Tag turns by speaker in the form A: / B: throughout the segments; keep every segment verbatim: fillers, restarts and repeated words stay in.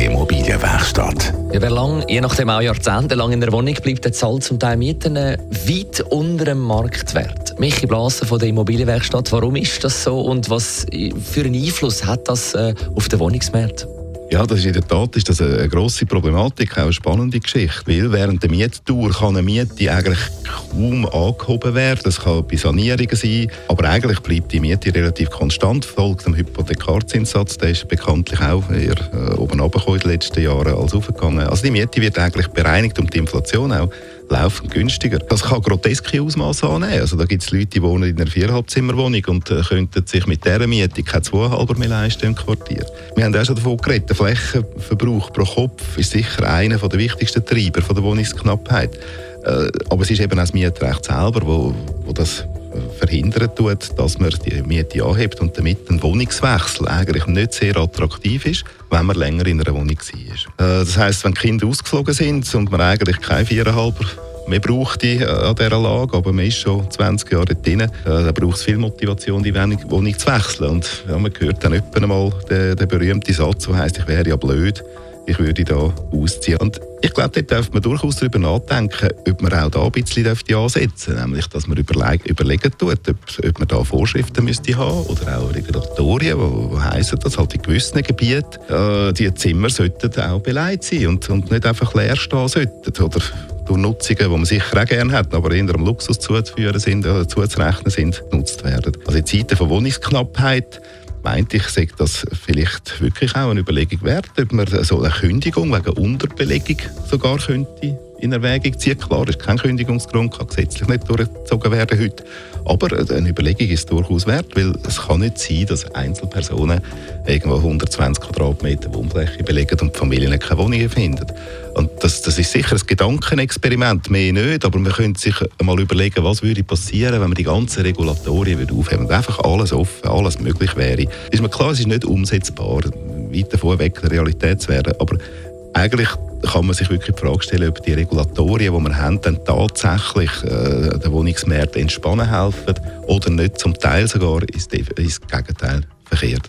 A: Immobilienwerkstatt.
B: Ja, wer lang, je nachdem auch jahrzehntelang in der Wohnung bleibt, der zahlt zum Teil Mieten weit unter dem Marktwert. Michi Blaser von der Immobilienwerkstatt, warum ist das so und was für einen Einfluss hat das äh, auf den Wohnungsmarkt?
C: Ja, das ist in der Tat ist das eine grosse Problematik, auch eine spannende Geschichte. Weil während der Miettour kann eine Miete eigentlich kaum angehoben werden. Das kann bei Sanierungen sein, aber eigentlich bleibt die Miete relativ konstant. Folgt dem Hypothekarzinssatz, der ist bekanntlich auch eher äh, oben runtergekommen in den letzten Jahren als aufgegangen. Also die Miete wird eigentlich bereinigt und die Inflation auch laufend günstiger. Das kann groteske Ausmaße annehmen. Also da gibt es Leute, die wohnen in einer Viereinhalbzimmerwohnung und äh, könnten sich mit dieser Miete keine zweieinhalber mehr leisten im Quartier. Wir haben auch schon davon geredet, der Flächenverbrauch pro Kopf ist sicher einer der wichtigsten Treiber von der Wohnungsknappheit. Äh, aber es ist eben auch das Mietrecht selber, wo, wo das verhindern tut, dass man die Miete anhebt und damit ein Wohnungswechsel eigentlich nicht sehr attraktiv ist, wenn man länger in einer Wohnung war. Das heisst, wenn die Kinder ausgeflogen sind und man eigentlich keine viereinhalber mehr braucht an dieser Lage, aber man ist schon zwanzig Jahre drin, äh, dann braucht es viel Motivation, die Wohnung zu wechseln. Und ja, man hört dann etwa einmal den, den berühmten Satz, der heisst, ich wäre ja blöd, ich würde da ausziehen. Und ich glaube, dort darf man durchaus darüber nachdenken, ob man auch da ein bisschen ansetzen dürfte. Nämlich, dass man überleg- überlegen tut, ob, ob man da Vorschriften müsste haben oder auch Regulatorien, die heissen, dass halt in gewissen Gebieten äh, die Zimmer sollten auch beleidigt sein und, und nicht einfach leer stehen sollten. Oder durch Nutzungen, die man sicher auch gerne hat, aber eher am Luxus zuzuführen sind, oder zuzurechnen sind, genutzt werden. Also in Zeiten von Wohnungsknappheit meinte ich, sei das vielleicht wirklich auch eine Überlegung wert, ob man so eine Kündigung wegen Unterbelegung sogar könnte in Erwägung ziehen. Klar, es ist kein Kündigungsgrund, kann gesetzlich nicht durchgezogen werden heute. Aber eine Überlegung ist durchaus wert, weil es kann nicht sein, dass Einzelpersonen irgendwo hundertzwanzig Quadratmeter Wohnfläche belegen und die Familien keine Wohnungen finden. Und das, das ist sicher ein Gedankenexperiment, mehr nicht, aber man könnte sich einmal überlegen, was würde passieren, wenn man die ganzen Regulatorien aufheben und einfach alles offen, alles möglich wäre. Ist mir klar, es ist nicht umsetzbar, weit davon weg der Realität zu werden, aber eigentlich kann man sich wirklich die Frage stellen, ob die Regulatorien, die wir haben, dann tatsächlich äh, den Wohnungsmarkt entspannen helfen oder nicht, zum Teil sogar ins, ins Gegenteil verkehrt.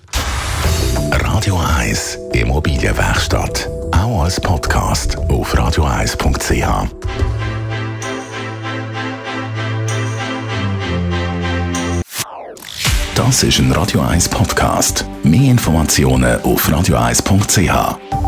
A: Radio eins Immobilienwerkstatt. Auch als Podcast auf radio eins punkt c h. Das ist ein Radio eins Podcast. Mehr Informationen auf radio eins punkt c h.